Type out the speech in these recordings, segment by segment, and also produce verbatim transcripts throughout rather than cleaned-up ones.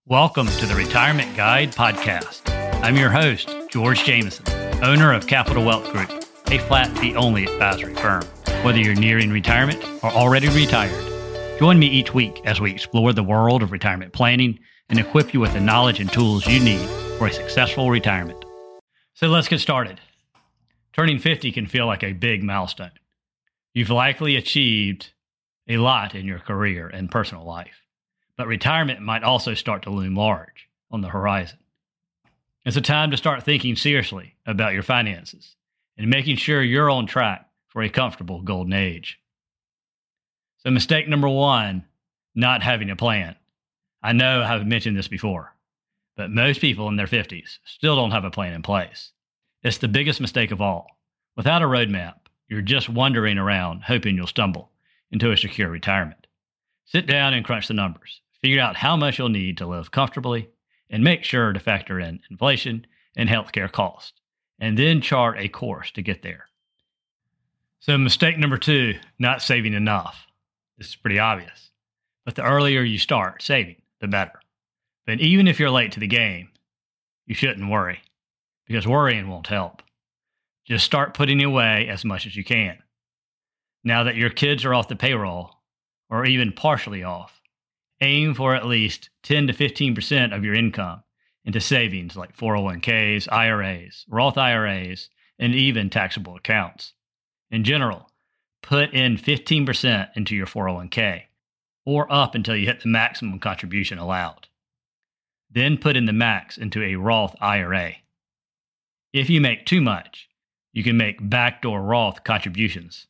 Welcome to the Retirement Guide Podcast. I'm your host, George Jameson, owner of Capital Wealth Group, a flat fee only advisory firm. Whether you're nearing retirement or already retired, join me each week as we explore the world of retirement planning and equip you with the knowledge and tools you need for a successful retirement. So let's get started. Turning fifty can feel like a big milestone. You've likely achieved a lot in your career and personal life. But retirement might also start to loom large on the horizon. It's a time to start thinking seriously about your finances and making sure you're on track for a comfortable golden age. So mistake number one, not having a plan. I know I've mentioned this before, but most people in their fifties still don't have a plan in place. It's the biggest mistake of all. Without a roadmap, you're just wandering around hoping you'll stumble into a secure retirement. Sit down and crunch the numbers. Figure out how much you'll need to live comfortably and make sure to factor in inflation and healthcare costs, and then chart a course to get there. So mistake number two, not saving enough. This is pretty obvious, but the earlier you start saving, the better. But even if you're late to the game, you shouldn't worry, because worrying won't help. Just start putting away as much as you can. Now that your kids are off the payroll, or even partially off, aim for at least ten to fifteen percent of your income into savings like four oh one k's, I R As, Roth I R As, and even taxable accounts. In general, put in fifteen percent into your four oh one k, or up until you hit the maximum contribution allowed. Then put in the max into a Roth I R A. If you make too much, you can make backdoor Roth contributions.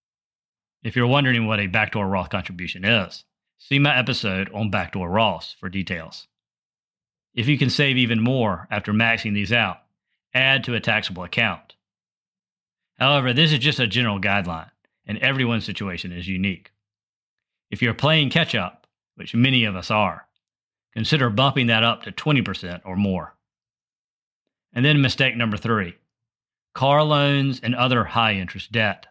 If you're wondering what a backdoor Roth contribution is, see my episode on backdoor Roths for details. If you can save even more after maxing these out, add to a taxable account. However, this is just a general guideline, and everyone's situation is unique. If you're playing catch-up, which many of us are, consider bumping that up to twenty percent or more. And then mistake number three, car loans and other high-interest debt.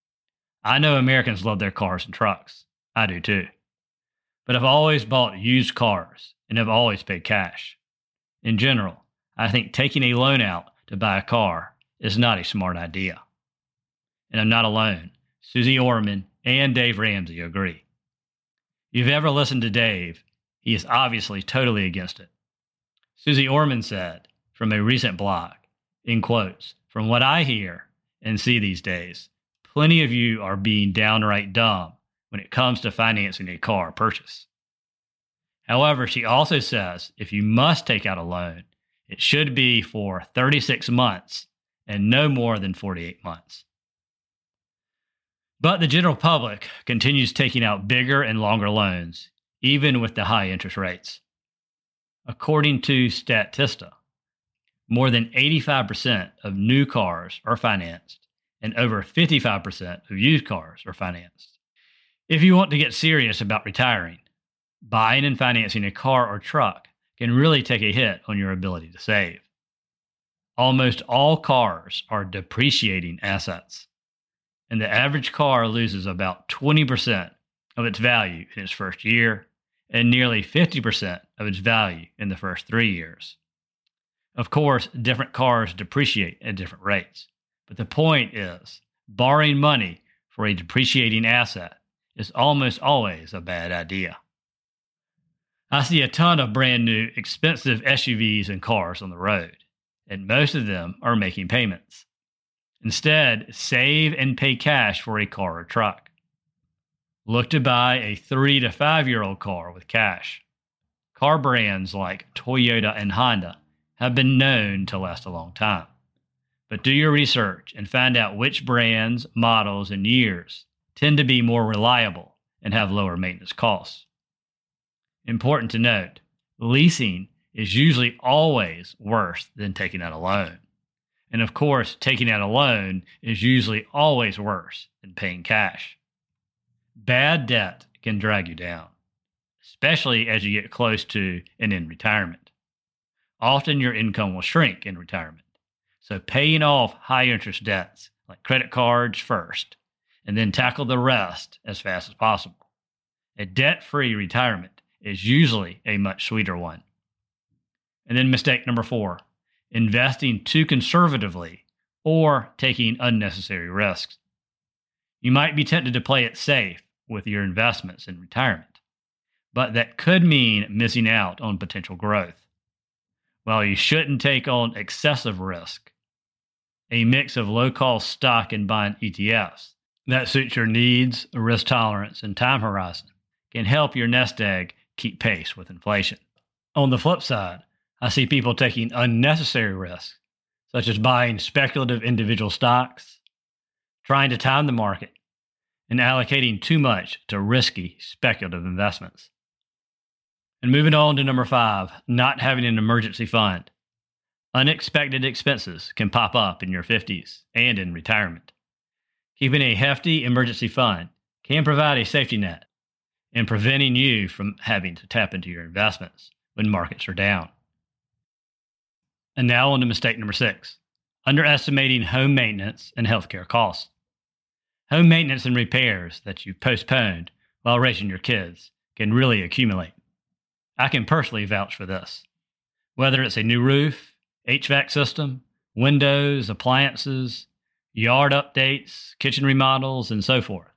I know Americans love their cars and trucks. I do too. But I've always bought used cars and have always paid cash. In general, I think taking a loan out to buy a car is not a smart idea. And I'm not alone. Susie Orman and Dave Ramsey agree. If you've ever listened to Dave, he is obviously totally against it. Susie Orman said from a recent blog, in quotes, "From what I hear and see these days, plenty of you are being downright dumb when it comes to financing a car purchase." However, she also says if you must take out a loan, it should be for thirty-six months and no more than forty-eight months. But the general public continues taking out bigger and longer loans, even with the high interest rates. According to Statista, more than eighty-five percent of new cars are financed, and over fifty-five percent of used cars are financed. If you want to get serious about retiring, buying and financing a car or truck can really take a hit on your ability to save. Almost all cars are depreciating assets, and the average car loses about twenty percent of its value in its first year and nearly fifty percent of its value in the first three years. Of course, different cars depreciate at different rates, but the point is, borrowing money for a depreciating asset is almost always a bad idea. I see a ton of brand new expensive S U Vs and cars on the road, and most of them are making payments. Instead, save and pay cash for a car or truck. Look to buy a three to five year old car with cash. Car brands like Toyota and Honda have been known to last a long time. But do your research and find out which brands, models, and years tend to be more reliable and have lower maintenance costs. Important to note, leasing is usually always worse than taking out a loan. And of course, taking out a loan is usually always worse than paying cash. Bad debt can drag you down, especially as you get close to and in retirement. Often your income will shrink in retirement, so paying off high interest debts like credit cards first, and then tackle the rest as fast as possible. A debt-free retirement is usually a much sweeter one And then mistake number four, investing too conservatively or taking unnecessary risks. You might be tempted to play it safe with your investments in retirement, but that could mean missing out on potential growth. While you shouldn't take on excessive risk, a mix of low-cost stock and bond E T Fs that suits your needs, risk tolerance, and time horizon can help your nest egg keep pace with inflation. On the flip side, I see people taking unnecessary risks, such as buying speculative individual stocks, trying to time the market, and allocating too much to risky speculative investments. And moving on to number five, not having an emergency fund. Unexpected expenses can pop up in your fifties and in retirement. Keeping a hefty emergency fund can provide a safety net in preventing you from having to tap into your investments when markets are down. And now on to mistake number six, underestimating home maintenance and healthcare costs. Home maintenance and repairs that you postponed while raising your kids can really accumulate. I can personally vouch for this. Whether it's a new roof, H V A C system, windows, appliances, yard updates, kitchen remodels, and so forth.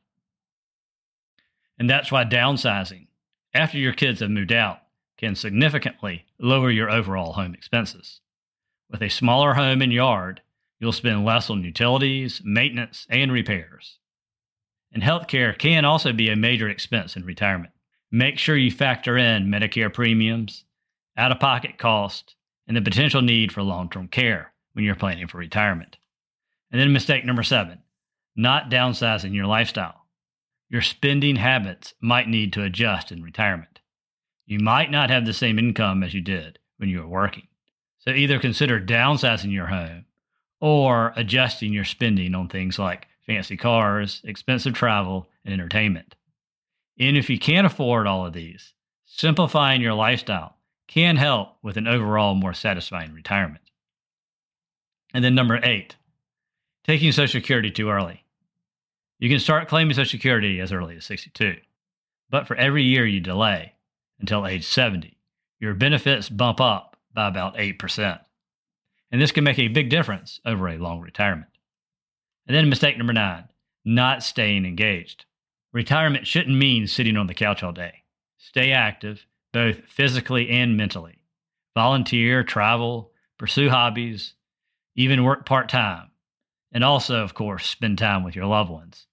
And that's why downsizing, after your kids have moved out, can significantly lower your overall home expenses. With a smaller home and yard, you'll spend less on utilities, maintenance, and repairs. And healthcare can also be a major expense in retirement. Make sure you factor in Medicare premiums, out-of-pocket costs, and the potential need for long-term care when you're planning for retirement. And then mistake number seven, not downsizing your lifestyle. Your spending habits might need to adjust in retirement. You might not have the same income as you did when you were working. So either consider downsizing your home or adjusting your spending on things like fancy cars, expensive travel, and entertainment. And if you can't afford all of these, simplifying your lifestyle can help with an overall more satisfying retirement. And then number eight, taking Social Security too early. You can start claiming Social Security as early as sixty-two, but for every year you delay until age seventy, your benefits bump up by about eight percent. And this can make a big difference over a long retirement. And then mistake number nine, not staying engaged. Retirement shouldn't mean sitting on the couch all day. Stay active, both physically and mentally. Volunteer, travel, pursue hobbies, even work part-time. And also, of course, spend time with your loved ones.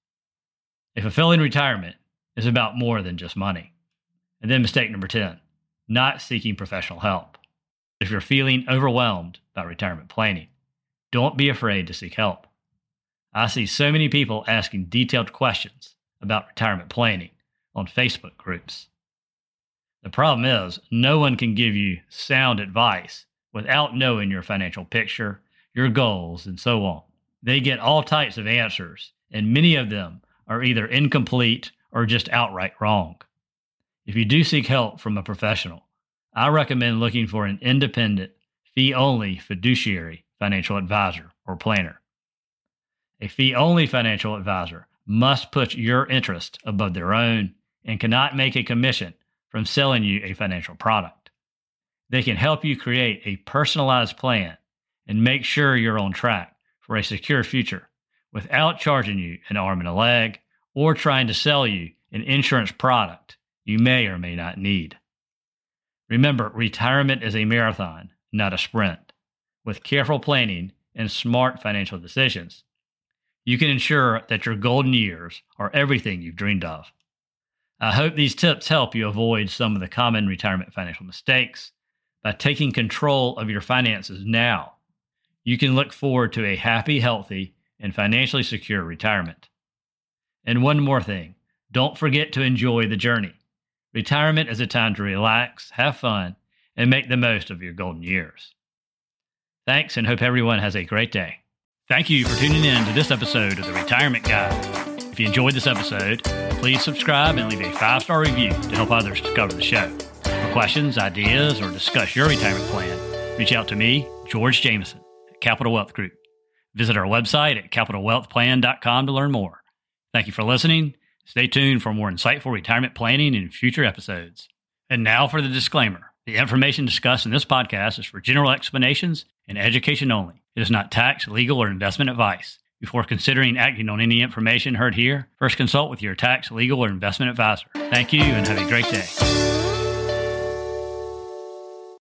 A fulfilling retirement is about more than just money. And then mistake number ten, not seeking professional help. If you're feeling overwhelmed by retirement planning, don't be afraid to seek help. I see so many people asking detailed questions about retirement planning on Facebook groups. The problem is, no one can give you sound advice without knowing your financial picture, your goals, and so on. They get all types of answers, and many of them are either incomplete or just outright wrong. If you do seek help from a professional, I recommend looking for an independent, fee-only fiduciary financial advisor or planner. A fee-only financial advisor must put your interest above their own and cannot make a commission from selling you a financial product. They can help you create a personalized plan and make sure you're on track for a secure future without charging you an arm and a leg or trying to sell you an insurance product you may or may not need. Remember, retirement is a marathon, not a sprint. With careful planning and smart financial decisions, you can ensure that your golden years are everything you've dreamed of. I hope these tips help you avoid some of the common retirement financial mistakes. By taking control of your finances now, you can look forward to a happy, healthy, and financially secure retirement. And one more thing, don't forget to enjoy the journey. Retirement is a time to relax, have fun, and make the most of your golden years. Thanks, and hope everyone has a great day. Thank you for tuning in to this episode of The Retirement Guide. If you enjoyed this episode, please subscribe and leave a five-star review to help others discover the show. For questions, ideas, or discuss your retirement plan, reach out to me, George Jameson, at Capital Wealth Group. Visit our website at capital wealth plan dot com to learn more. Thank you for listening. Stay tuned for more insightful retirement planning in future episodes. And now for the disclaimer. The information discussed in this podcast is for general explanations and education only. It is not tax, legal, or investment advice. Before considering acting on any information heard here, first consult with your tax, legal, or investment advisor. Thank you and have a great day.